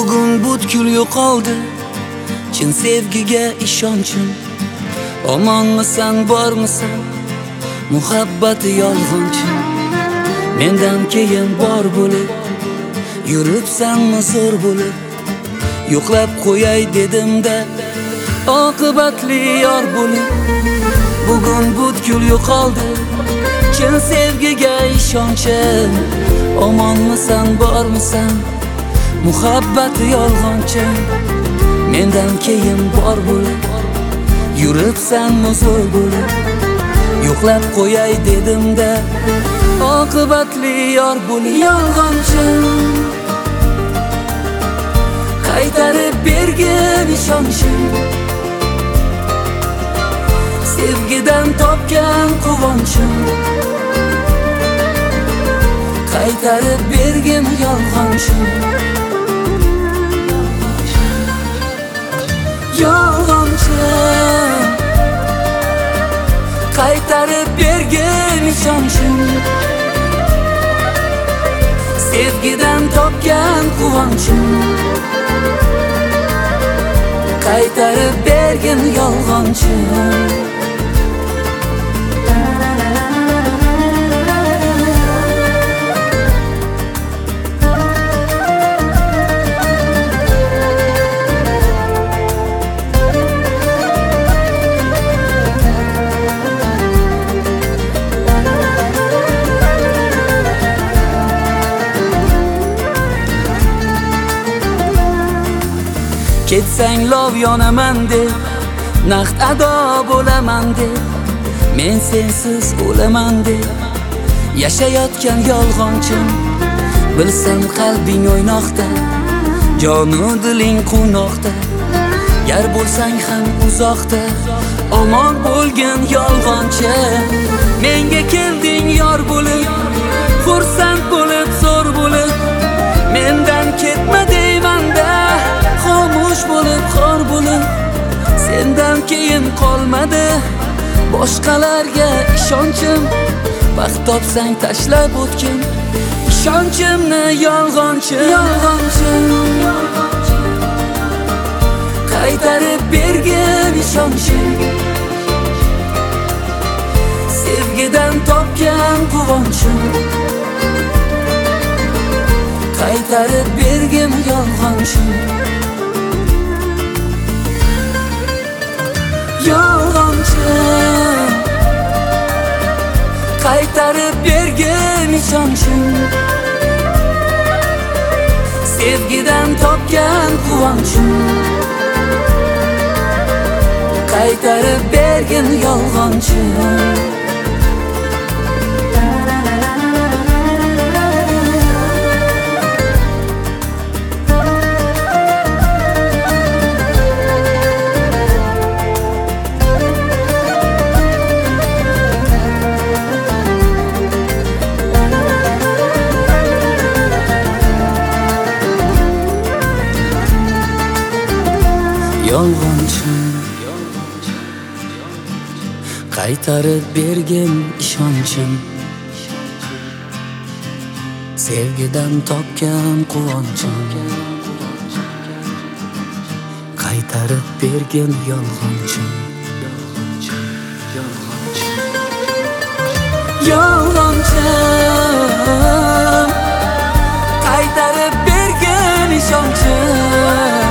Bugun butkul yo'qoldi chin sevgiga ishonchim. Omonmisan, bormisan, muhabbati yolg'onchi. Mendan keyin bor bo'lib yuribsanmi zo'r bo'lib. Yo'qlab qo'yay dedim-da oqibatli yor bo'lib. Bugun butkul yo'qoldi chin sevgiga ishonchim. Omonmisan, bormisan, muhabbati yolg'onchi. Mendan keyin bor bo'lib yuribsanmi zo'r bo'lib. Yo'qlab qo'yay dedim-da oqibatli yor bo'lib. Yolg'onchi qaytarib bergin ishonchim. Sevgidan topgan quvonchim. Qaytarib bergin yolg'onchim. Yolg'onchi qaytarib bergin ishonchim. Sevgidan topgan quvonchim. Qaytarib bergin yolg'onchim. Ketsang lov yonaman deb, naqd ado bo'laman deb, men sensiz o'laman deb yashayotgan yolg'onchim. Bilsam qalbing o'ynoqda, jonu diling quvnoqda. Gar bo'lsang ham uzoqda, omon bo'lgin yolg'onchi. Menga kelding yor bo'lib, xursand bo'lib, zo'r bo'lib. Mendan ketma deyman-da, xomush bo'lib, xor bo'lib. Sendan keyin qolmadi boshqalarga ishonchim. Baxt topsang tashlab o'tgin ishonchimni yolg'onchi. Yolg'onchi qaytarib bergin ishonchim. Sevgidan topgan quvonchim. Qaytarib bergin yolg'onchim. Yolg'onchi qaytarib bergin ishonchim. Sevgidan topgan quvonchim. Qaytarib bergin yolg'onchim. Yolg'onchi qaytarib bergin ishonchim. Sevgidan topgan quvonchim. Qaytarib bergin yolg'onchim. Yolg'onchi qaytarib bergin ishonchim.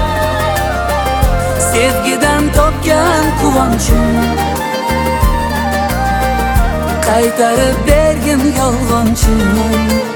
Sevgidan topgan quvonchim. Qaytarib bergin yolg'onchim.